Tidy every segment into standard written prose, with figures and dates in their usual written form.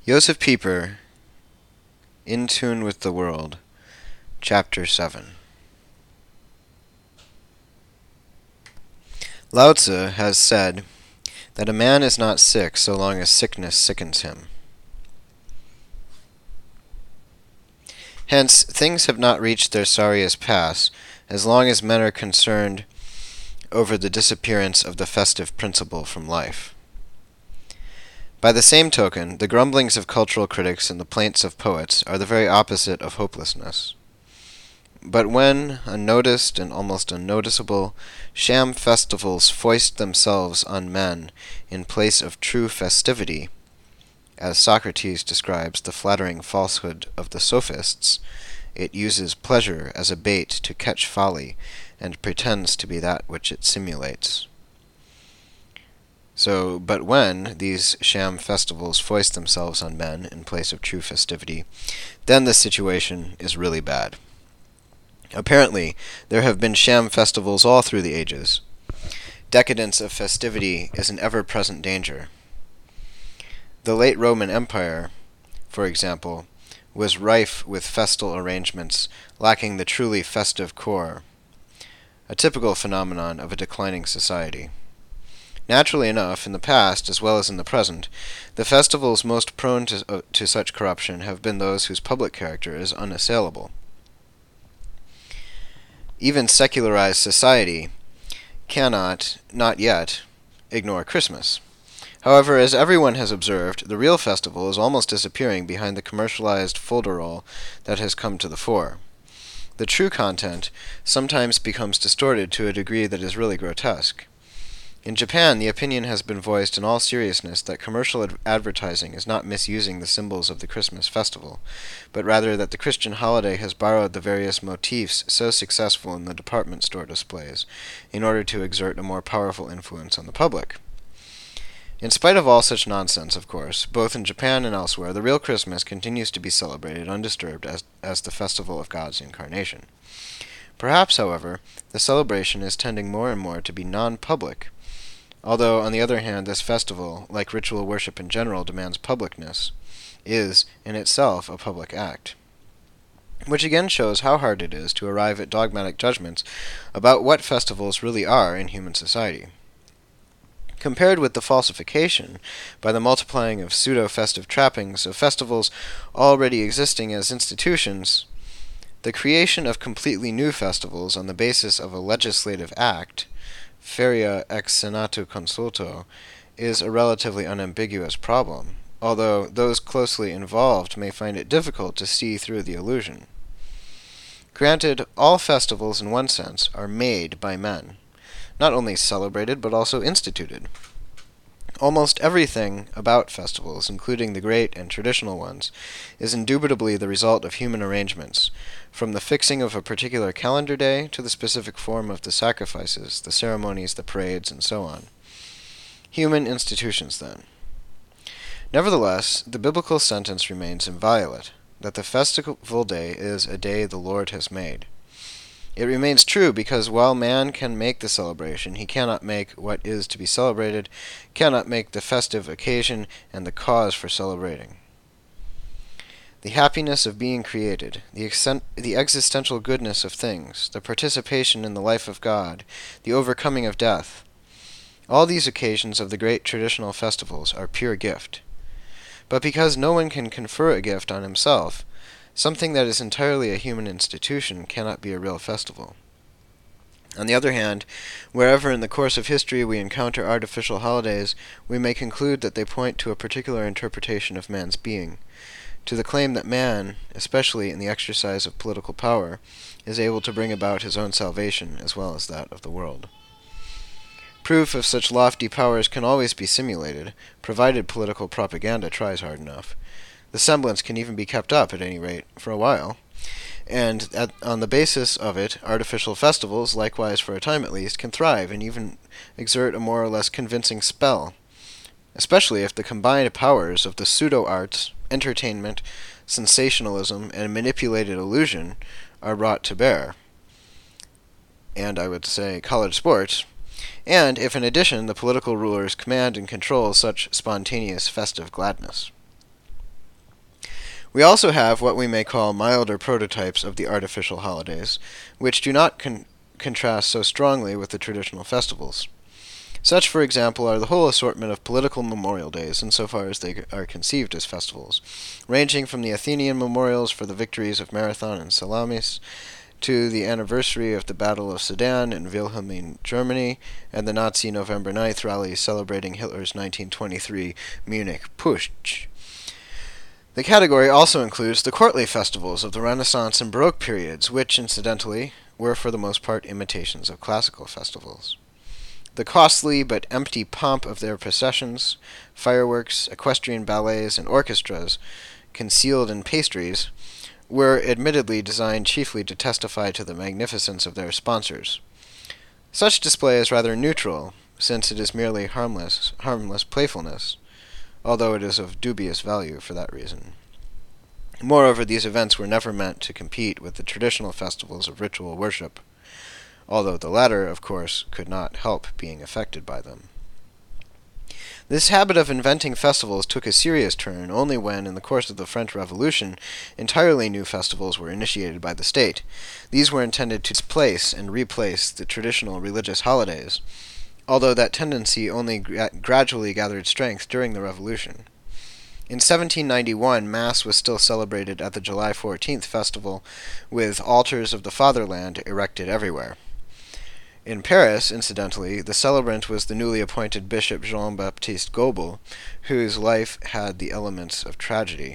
Josef Pieper, In Tune with the World, Chapter 7. Lao Tzu has said that a man is not sick so long as sickness sickens him. Hence, things have not reached their sorriest pass as long as men are concerned over the disappearance of the festive principle from life. By the same token, the grumblings of cultural critics and the plaints of poets are the very opposite of hopelessness. But when, unnoticed and almost unnoticeable, sham festivals foist themselves on men in place of true festivity, as Socrates describes the flattering falsehood of the sophists, it uses pleasure as a bait to catch folly and pretends to be that which it simulates. But when these sham festivals foist themselves on men in place of true festivity, then the situation is really bad. Apparently, there have been sham festivals all through the ages. Decadence of festivity is an ever-present danger. The late Roman Empire, for example, was rife with festal arrangements lacking the truly festive core, a typical phenomenon of a declining society. Naturally enough, in the past, as well as in the present, the festivals most prone to such corruption have been those whose public character is unassailable. Even secularized society cannot, not yet, ignore Christmas. However, as everyone has observed, the real festival is almost disappearing behind the commercialized folderol that has come to the fore. The true content sometimes becomes distorted to a degree that is really grotesque. In Japan, the opinion has been voiced in all seriousness that commercial advertising is not misusing the symbols of the Christmas festival, but rather that the Christian holiday has borrowed the various motifs so successful in the department store displays in order to exert a more powerful influence on the public. In spite of all such nonsense, of course, both in Japan and elsewhere, the real Christmas continues to be celebrated undisturbed as the festival of God's incarnation. Perhaps, however, the celebration is tending more and more to be non-public, although, on the other hand, this festival, like ritual worship in general, demands publicness, is, in itself, a public act. Which again shows how hard it is to arrive at dogmatic judgments about what festivals really are in human society. Compared with the falsification, by the multiplying of pseudo-festive trappings of festivals already existing as institutions, the creation of completely new festivals on the basis of a legislative act, feria ex senatu consulto, is a relatively unambiguous problem, although those closely involved may find it difficult to see through the illusion. Granted, all festivals in one sense are made by men, not only celebrated but also instituted. Almost everything about festivals, including the great and traditional ones, is indubitably the result of human arrangements, from the fixing of a particular calendar day to the specific form of the sacrifices, the ceremonies, the parades, and so on. Human institutions, then. Nevertheless, the biblical sentence remains inviolate, that the festival day is a day the Lord has made. It remains true because while man can make the celebration, he cannot make what is to be celebrated, cannot make the festive occasion and the cause for celebrating. The happiness of being created, the existential goodness of things, the participation in the life of God, the overcoming of death, all these occasions of the great traditional festivals are pure gift. But because no one can confer a gift on himself, something that is entirely a human institution cannot be a real festival. On the other hand, wherever in the course of history we encounter artificial holidays, we may conclude that they point to a particular interpretation of man's being, to the claim that man, especially in the exercise of political power, is able to bring about his own salvation as well as that of the world. Proof of such lofty powers can always be simulated, provided political propaganda tries hard enough. The semblance can even be kept up, at any rate, for a while, and on the basis of it, artificial festivals, likewise for a time at least, can thrive and even exert a more or less convincing spell, especially if the combined powers of the pseudo-arts, entertainment, sensationalism, and manipulated illusion are brought to bear, and I would say college sports, and if in addition the political rulers command and control such spontaneous festive gladness. We also have what we may call milder prototypes of the artificial holidays, which do not contrast so strongly with the traditional festivals. Such, for example, are the whole assortment of political memorial days, insofar as they are conceived as festivals, ranging from the Athenian memorials for the victories of Marathon and Salamis, to the anniversary of the Battle of Sedan in Wilhelmine, Germany, and the Nazi November 9th rally celebrating Hitler's 1923 Munich Putsch. The category also includes the courtly festivals of the Renaissance and Baroque periods, which, incidentally, were for the most part imitations of classical festivals. The costly but empty pomp of their processions, fireworks, equestrian ballets, and orchestras, concealed in pastries, were admittedly designed chiefly to testify to the magnificence of their sponsors. Such display is rather neutral, since it is merely harmless playfulness, although it is of dubious value for that reason. Moreover, these events were never meant to compete with the traditional festivals of ritual worship, although the latter, of course, could not help being affected by them. This habit of inventing festivals took a serious turn only when, in the course of the French Revolution, entirely new festivals were initiated by the state. These were intended to displace and replace the traditional religious holidays, although that tendency only gradually gathered strength during the Revolution. In 1791, Mass was still celebrated at the July 14th festival, with altars of the fatherland erected everywhere. In Paris, incidentally, the celebrant was the newly appointed Bishop Jean-Baptiste Gobel, whose life had the elements of tragedy.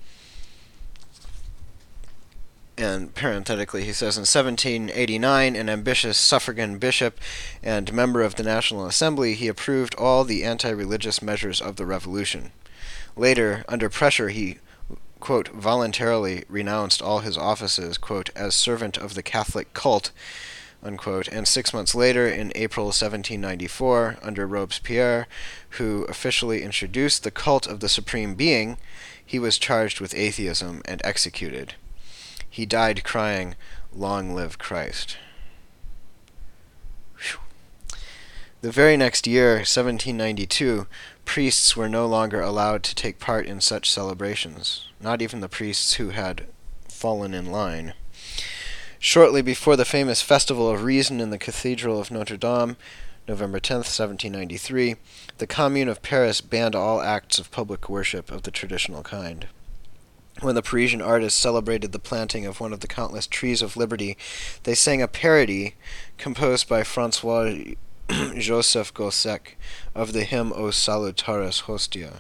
And parenthetically, he says, in 1789, an ambitious suffragan bishop and member of the National Assembly, he approved all the anti-religious measures of the Revolution. Later, under pressure, he, quote, voluntarily renounced all his offices, quote, as servant of the Catholic cult, unquote, and 6 months later, in April 1794, under Robespierre, who officially introduced the cult of the Supreme Being, he was charged with atheism and executed. He died crying, "Long live Christ." Whew. The very next year, 1792, priests were no longer allowed to take part in such celebrations, not even the priests who had fallen in line. Shortly before the famous Festival of Reason in the Cathedral of Notre Dame, November 10th, 1793, the Commune of Paris banned all acts of public worship of the traditional kind. When the Parisian artists celebrated the planting of one of the countless trees of liberty, they sang a parody composed by François Joseph Gossec of the hymn O Salutaris Hostia.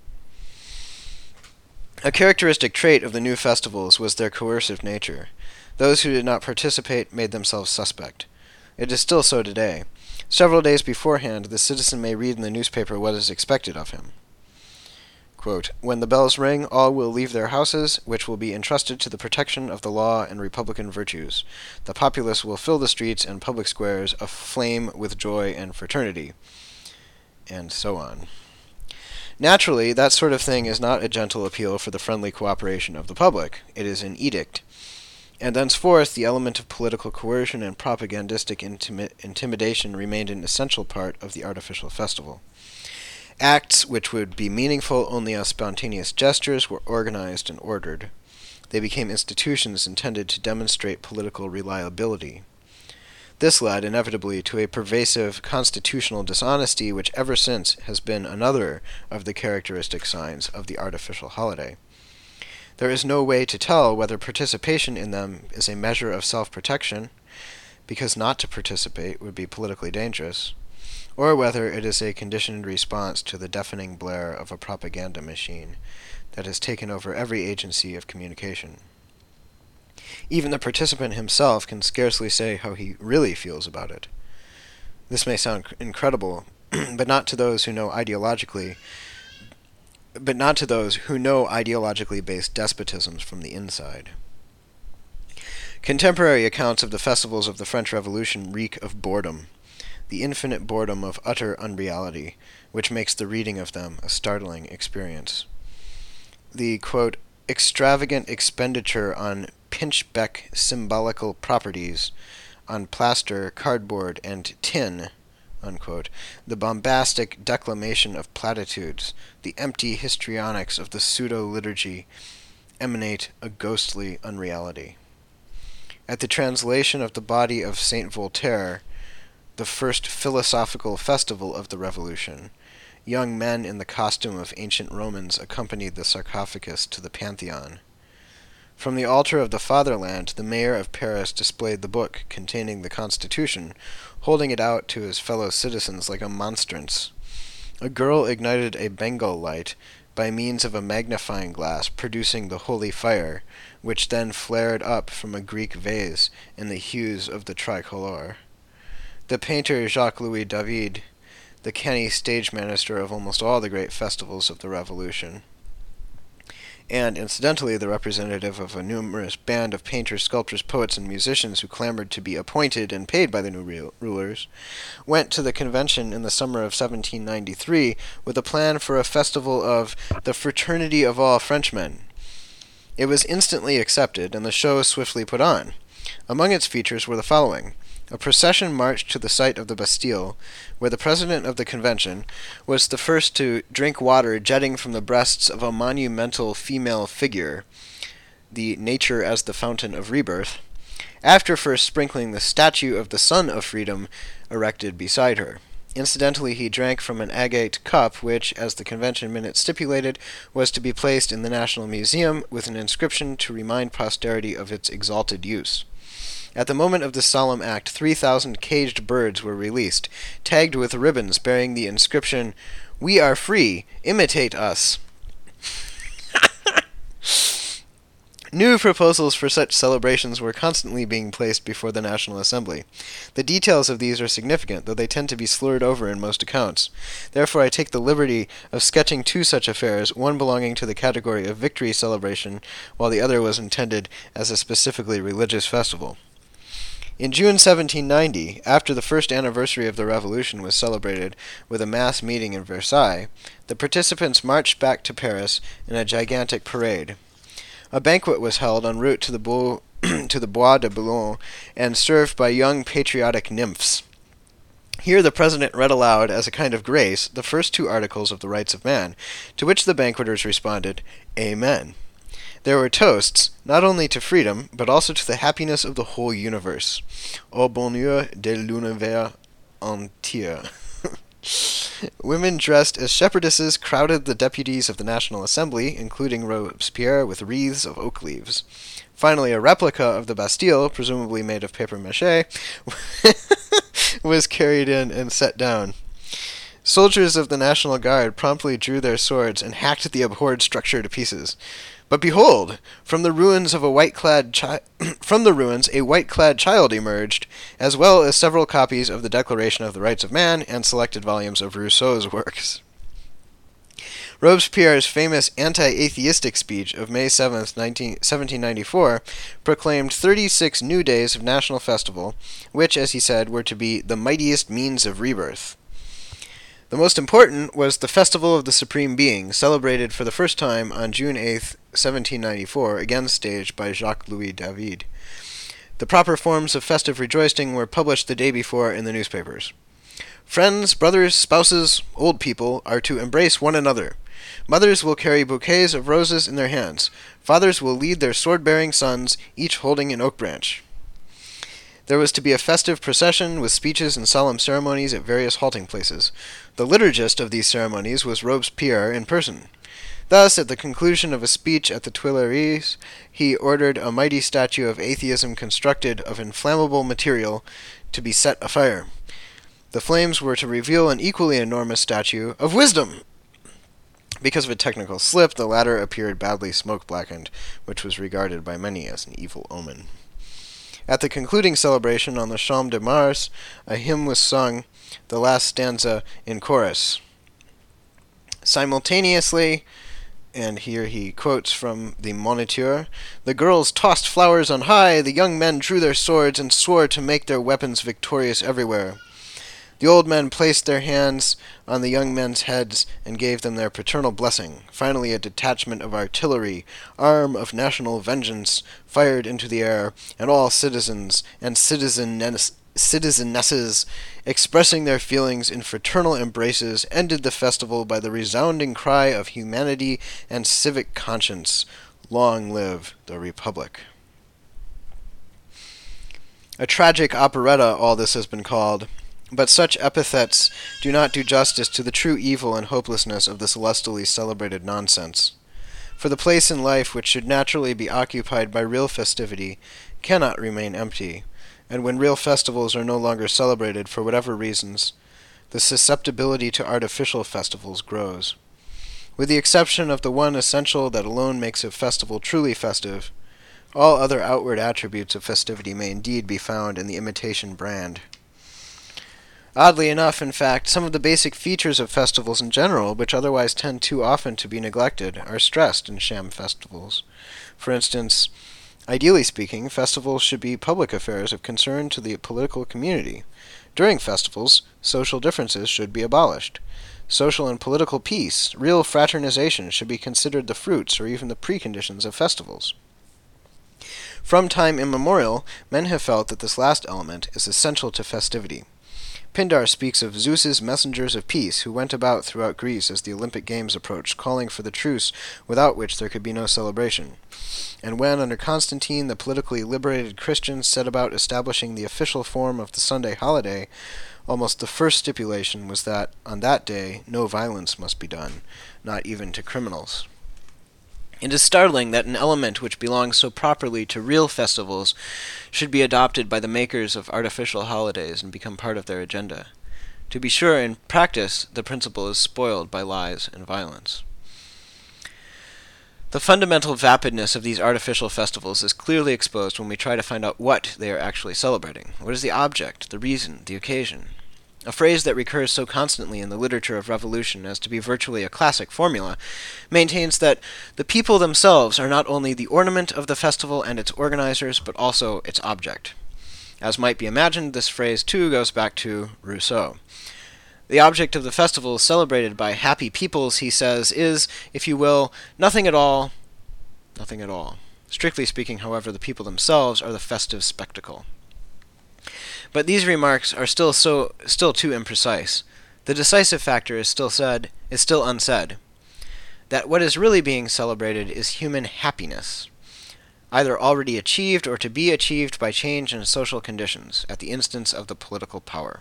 A characteristic trait of the new festivals was their coercive nature. Those who did not participate made themselves suspect. It is still so today. Several days beforehand, the citizen may read in the newspaper what is expected of him. Quote, when the bells ring, all will leave their houses, which will be entrusted to the protection of the law and republican virtues. The populace will fill the streets and public squares aflame with joy and fraternity. And so on. Naturally, that sort of thing is not a gentle appeal for the friendly cooperation of the public. It is an edict. And thenceforth, the element of political coercion and propagandistic intimidation remained an essential part of the artificial festival. Acts which would be meaningful only as spontaneous gestures were organized and ordered. They became institutions intended to demonstrate political reliability. This led inevitably to a pervasive constitutional dishonesty which ever since has been another of the characteristic signs of the artificial holiday. There is no way to tell whether participation in them is a measure of self-protection, because not to participate would be politically dangerous, or whether it is a conditioned response to the deafening blare of a propaganda machine that has taken over every agency of communication. Even the participant himself can scarcely say how he really feels about it. This may sound incredible, but not to those who know ideologically based despotisms from the inside. Contemporary accounts of the festivals of the French Revolution reek of boredom, the infinite boredom of utter unreality, which makes the reading of them a startling experience. The, quote, extravagant expenditure on pinchbeck symbolical properties, on plaster, cardboard, and tin, unquote, the bombastic declamation of platitudes, the empty histrionics of the pseudo-liturgy, emanate a ghostly unreality. At the translation of the body of Saint Voltaire, the first philosophical festival of the Revolution, young men in the costume of ancient Romans accompanied the sarcophagus to the Pantheon. From the altar of the fatherland, the mayor of Paris displayed the book containing the Constitution, holding it out to his fellow citizens like a monstrance. A girl ignited a Bengal light by means of a magnifying glass, producing the holy fire, which then flared up from a Greek vase in the hues of the tricolor. The painter Jacques-Louis David, the canny stage minister of almost all the great festivals of the Revolution, and incidentally the representative of a numerous band of painters, sculptors, poets, and musicians who clamored to be appointed and paid by the new rulers, went to the convention in the summer of 1793 with a plan for a festival of the Fraternity of all Frenchmen. It was instantly accepted, and the show was swiftly put on. Among its features were the following. A procession marched to the site of the Bastille, where the president of the convention was the first to drink water jetting from the breasts of a monumental female figure, the Nature as the Fountain of Rebirth, after first sprinkling the statue of the Son of Freedom erected beside her. Incidentally, he drank from an agate cup, which, as the convention minutes stipulated, was to be placed in the National Museum with an inscription to remind posterity of its exalted use. At the moment of this solemn act, 3,000 caged birds were released, tagged with ribbons bearing the inscription, "We are free, imitate us." New proposals for such celebrations were constantly being placed before the National Assembly. The details of these are significant, though they tend to be slurred over in most accounts. Therefore I take the liberty of sketching two such affairs, one belonging to the category of victory celebration, while the other was intended as a specifically religious festival. In June 1790, after the first anniversary of the Revolution was celebrated with a mass meeting in Versailles, the participants marched back to Paris in a gigantic parade. A banquet was held en route to the Bois de Boulogne and served by young patriotic nymphs. Here the president read aloud, as a kind of grace, the first two articles of the Rights of Man, to which the banqueters responded, "Amen." There were toasts, not only to freedom, but also to the happiness of the whole universe. Au bonheur de l'univers entier. Women dressed as shepherdesses crowded the deputies of the National Assembly, including Robespierre, with wreaths of oak leaves. Finally, a replica of the Bastille, presumably made of papier-mâché, was carried in and set down. Soldiers of the National Guard promptly drew their swords and hacked the abhorred structure to pieces. But behold, from the ruins a white-clad child emerged, as well as several copies of the Declaration of the Rights of Man and selected volumes of Rousseau's works. Robespierre's famous anti-atheistic speech of May 7, 1794, proclaimed 36 new days of national festival, which, as he said, were to be the mightiest means of rebirth. The most important was the Festival of the Supreme Being, celebrated for the first time on June 8, 1794, again staged by Jacques-Louis David. The proper forms of festive rejoicing were published the day before in the newspapers. Friends, brothers, spouses, old people are to embrace one another. Mothers will carry bouquets of roses in their hands. Fathers will lead their sword-bearing sons, each holding an oak branch. There was to be a festive procession with speeches and solemn ceremonies at various halting places. The liturgist of these ceremonies was Robespierre in person. Thus, at the conclusion of a speech at the Tuileries, he ordered a mighty statue of atheism constructed of inflammable material to be set afire. The flames were to reveal an equally enormous statue of wisdom. Because of a technical slip, the latter appeared badly smoke-blackened, which was regarded by many as an evil omen. At the concluding celebration on the Champ de Mars, a hymn was sung, the last stanza in chorus. Simultaneously, and here he quotes from the Moniteur, the girls tossed flowers on high, the young men drew their swords and swore to make their weapons victorious everywhere. The old men placed their hands on the young men's heads and gave them their paternal blessing. Finally, a detachment of artillery, arm of national vengeance, fired into the air, and all citizens and citizenesses, expressing their feelings in fraternal embraces, ended the festival by the resounding cry of humanity and civic conscience, Long live the Republic. A tragic operetta all this has been called, but such epithets do not do justice to the true evil and hopelessness of the celestially celebrated nonsense. For the place in life which should naturally be occupied by real festivity cannot remain empty, and when real festivals are no longer celebrated for whatever reasons, the susceptibility to artificial festivals grows. With the exception of the one essential that alone makes a festival truly festive, all other outward attributes of festivity may indeed be found in the imitation brand. Oddly enough, in fact, some of the basic features of festivals in general, which otherwise tend too often to be neglected, are stressed in sham festivals. For instance, ideally speaking, festivals should be public affairs of concern to the political community. During festivals, social differences should be abolished. Social and political peace, real fraternization, should be considered the fruits or even the preconditions of festivals. From time immemorial, men have felt that this last element is essential to festivity. Pindar speaks of Zeus's messengers of peace who went about throughout Greece as the Olympic Games approached, calling for the truce without which there could be no celebration. And when, under Constantine, the politically liberated Christians set about establishing the official form of the Sunday holiday, almost the first stipulation was that, on that day, no violence must be done, not even to criminals. It is startling that an element which belongs so properly to real festivals should be adopted by the makers of artificial holidays and become part of their agenda. To be sure, in practice, the principle is spoiled by lies and violence. The fundamental vapidness of these artificial festivals is clearly exposed when we try to find out what they are actually celebrating. What is the object, the reason, the occasion? A phrase that recurs so constantly in the literature of revolution as to be virtually a classic formula, maintains that the people themselves are not only the ornament of the festival and its organizers, but also its object. As might be imagined, this phrase too goes back to Rousseau. The object of the festival celebrated by happy peoples, he says, is, if you will, nothing at all, nothing at all. Strictly speaking, however, the people themselves are the festive spectacle. But these remarks are still too imprecise. The decisive factor is still unsaid. That what is really being celebrated is human happiness, either already achieved or to be achieved by change in social conditions, at the instance of the political power.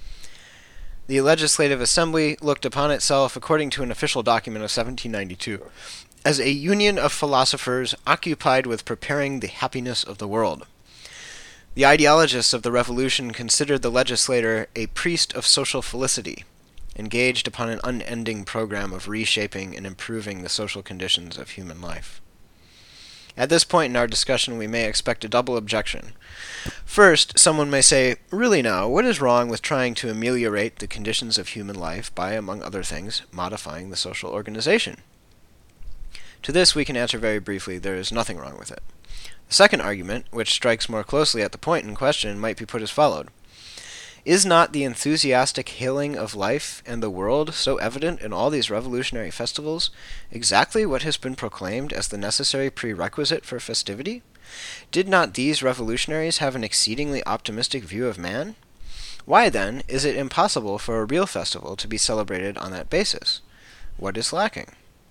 The Legislative Assembly looked upon itself, according to an official document of 1792, as a union of philosophers occupied with preparing the happiness of the world. The ideologists of the Revolution considered the legislator a priest of social felicity, engaged upon an unending program of reshaping and improving the social conditions of human life. At this point in our discussion, we may expect a double objection. First, someone may say, really now, what is wrong with trying to ameliorate the conditions of human life by, among other things, modifying the social organization? To this we can answer very briefly, there is nothing wrong with it. The second argument, which strikes more closely at the point in question, might be put as followed. Is not the enthusiastic hailing of life and the world so evident in all these revolutionary festivals exactly what has been proclaimed as the necessary prerequisite for festivity? Did not these revolutionaries have an exceedingly optimistic view of man? Why, then, is it impossible for a real festival to be celebrated on that basis? What is lacking?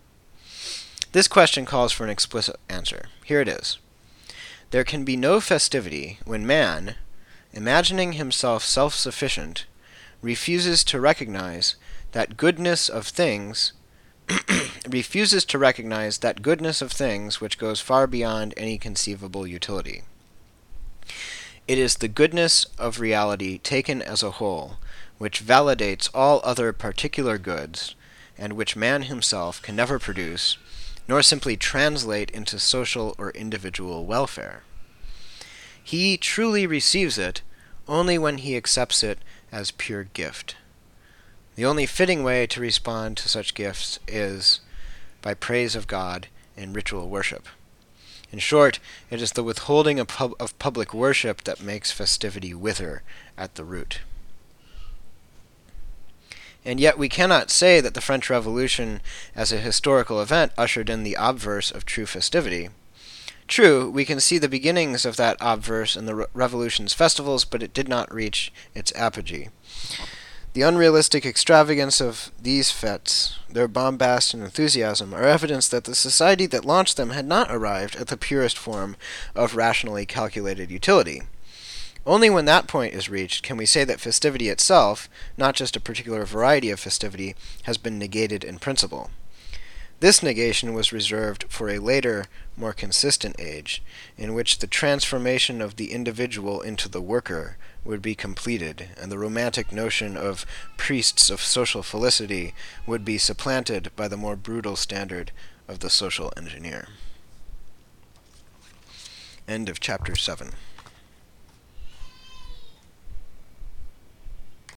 This question calls for an explicit answer. Here it is. There can be no festivity when man, imagining himself self-sufficient, refuses to recognize that goodness of things which goes far beyond any conceivable utility. It is the goodness of reality taken as a whole, which validates all other particular goods, and which man himself can never produce, nor simply translate into social or individual welfare. He truly receives it only when he accepts it as pure gift. The only fitting way to respond to such gifts is by praise of God and ritual worship. In short, it is the withholding of public worship that makes festivity wither at the root. And yet we cannot say that the French Revolution, as a historical event, ushered in the obverse of true festivity. True, we can see the beginnings of that obverse in the Revolution's festivals, but it did not reach its apogee. The unrealistic extravagance of these fetes, their bombast and enthusiasm, are evidence that the society that launched them had not arrived at the purest form of rationally calculated utility. Only when that point is reached can we say that festivity itself, not just a particular variety of festivity, has been negated in principle. This negation was reserved for a later, more consistent age, in which the transformation of the individual into the worker would be completed, and the romantic notion of priests of social felicity would be supplanted by the more brutal standard of the social engineer. End of chapter 7.